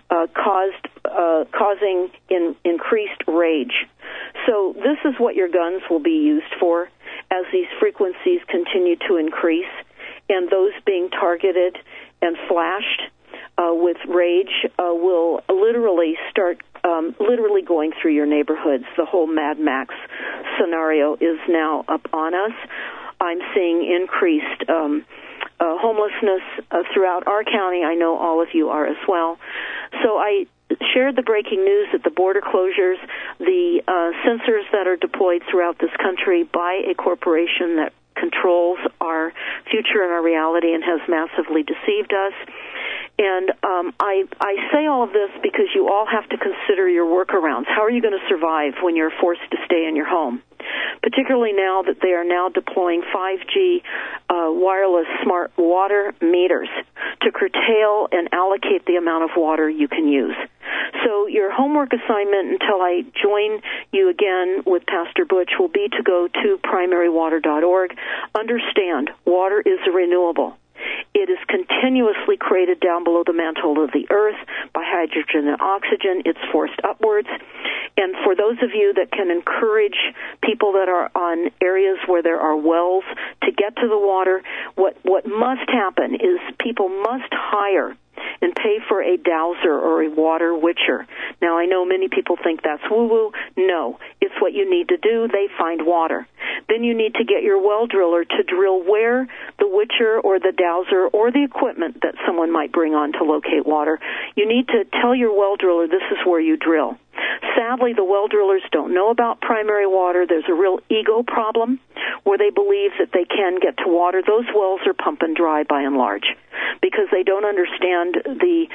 causing increased rage. So this is what your guns will be used for as these frequencies continue to increase, and those being targeted and flashed with rage will literally start literally going through your neighborhoods. The whole Mad Max scenario is now up on us. I'm seeing increased homelessness throughout our county. I know all of you are as well. So I shared the breaking news that the border closures, the sensors that are deployed throughout this country by a corporation that controls our future and our reality and has massively deceived us. And I say all of this because you all have to consider your workarounds. How are you going to survive when you're forced to stay in your home? Particularly now that they are now deploying 5G wireless smart water meters to curtail and allocate the amount of water you can use. So your homework assignment until I join you again with Pastor Butch will be to go to primarywater.org. Understand, water is renewable. It It is continuously created down below the mantle of the earth by hydrogen and oxygen. It's forced upwards. And for those of you that can encourage people that are on areas where there are wells to get to the water, what must happen is people must hire and pay for a dowser or a water witcher. Now, I know many people think that's woo-woo. No, it's what you need to do. They find water. Then you need to get your well driller to drill where the witcher or the dowser or the equipment that someone might bring on to locate water. You need to tell your well driller this is where you drill. Sadly, the well drillers don't know about primary water. There's a real ego problem where they believe that they can get to water. Those wells are pumping dry by and large because they don't understand the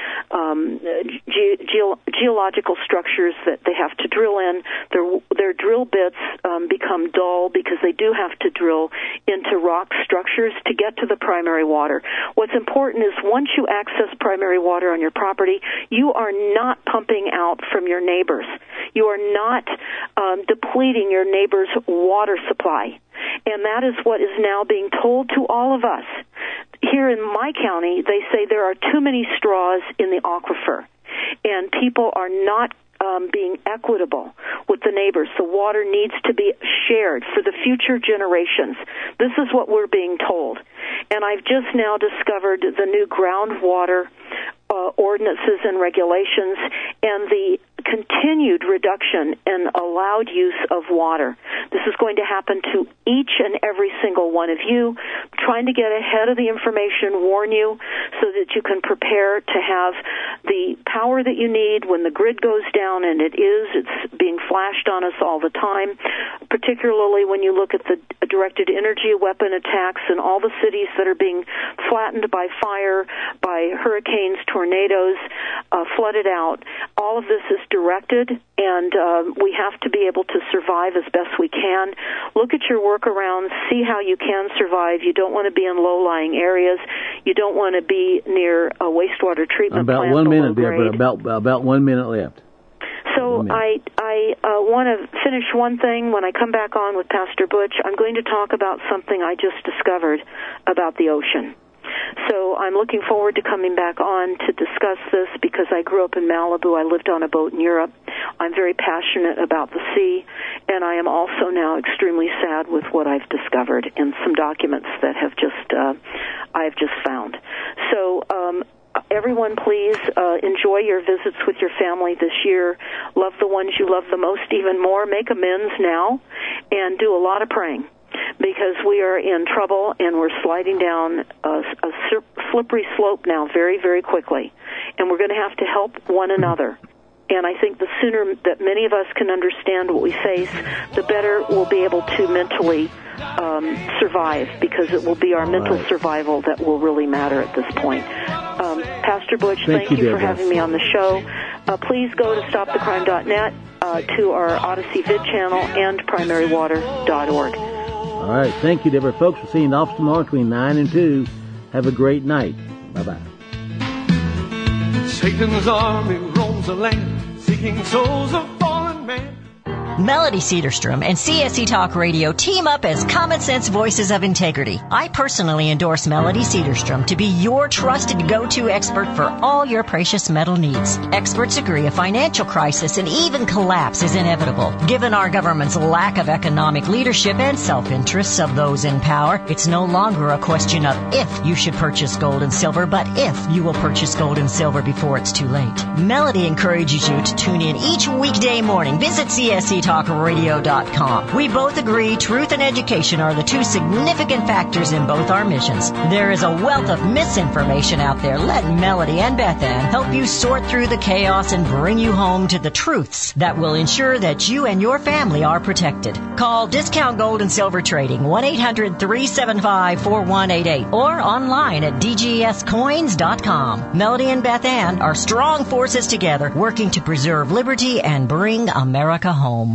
geological structures that they have to drill in. Their drill bits become dull because they do have to drill into rock structures to get to the primary water. What's important is once you access primary water on your property, you are not pumping out from your neighbors. You are not depleting your neighbor's water supply. And that is what is now being told to all of us. Here in my county, they say there are too many straws in the aquifer, and people are not being equitable with the neighbors. The water needs to be shared for the future generations. This is what we're being told. And I've just now discovered the new groundwater ordinances and regulations and the continued reduction in allowed use of water. This is going to happen to each and every single one of you, trying to get ahead of the information, warn you, so that you can prepare to have the power that you need when the grid goes down, and it's being flashed on us all the time, particularly when you look at the directed energy weapon attacks in all the cities that are being flattened by fire, by hurricanes, tornadoes, flooded out. All of this is directed, and we have to be able to survive as best we can. Look at your workarounds. See how you can survive. You don't want to be in low-lying areas. You don't want to be near a wastewater treatment plant. About 1 minute there, but about 1 minute left. So I want to finish one thing. When I come back on with Pastor Butch, I'm going to talk about something I just discovered about the ocean. So I'm looking forward to coming back on to discuss this because I grew up in Malibu. I lived on a boat in Europe. I'm very passionate about the sea, and I am also now extremely sad with what I've discovered in some documents that I've just found. So everyone, please enjoy your visits with your family this year. Love the ones you love the most even more. Make amends now, and do a lot of praying, because we are in trouble and we're sliding down a slippery slope now very, very quickly. And we're going to help one another. And I think the sooner that many of us can understand what we face, the better we'll be able to mentally survive, because it will be our mental survival that will really matter at this point. Pastor Butch, thank you for having me on the show. Please go to stopthecrime.net, to our Odyssey vid channel, and primarywater.org. All right. Thank you, Deborah. Folks, we'll see you in the office tomorrow between 9 and 2. Have a great night. Bye-bye. Satan's army roams the land, seeking souls of fallen man. Melody Cedarstrom and CSC Talk Radio team up as common sense voices of integrity. I personally endorse Melody Cedarstrom to be your trusted go-to expert for all your precious metal needs. Experts agree a financial crisis and even collapse is inevitable. Given our government's lack of economic leadership and self-interests of those in power, it's no longer a question of if you should purchase gold and silver, but if you will purchase gold and silver before it's too late. Melody encourages you to tune in each weekday morning. Visit CSCTalkradio.com. We both agree truth and education are the two significant factors in both our missions. There is a wealth of misinformation out there. Let Melody and Beth Ann help you sort through the chaos and bring you home to the truths that will ensure that you and your family are protected. Call Discount Gold and Silver Trading 1-800-375-4188 or online at dgscoins.com. Melody and Beth Ann are strong forces together working to preserve liberty and bring America home.